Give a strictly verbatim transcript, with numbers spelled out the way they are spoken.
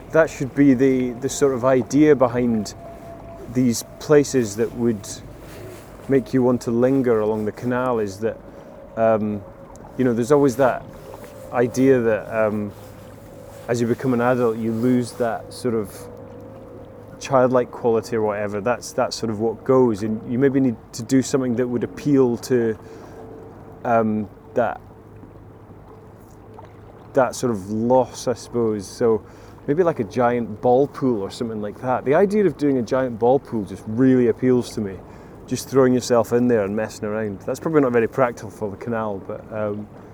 that should be the, the sort of idea behind these places that would make you want to linger along the canal, is that, um, you know, there's always that idea that um, as you become an adult, you lose that sort of childlike quality or whatever. That's that's sort of what goes, and you maybe need to do something that would appeal to um, that that sort of loss, I suppose. So maybe like a giant ball pool or something like that. The idea of doing a giant ball pool just really appeals to me. Just throwing yourself in there and messing around. That's probably not very practical for the canal, but um,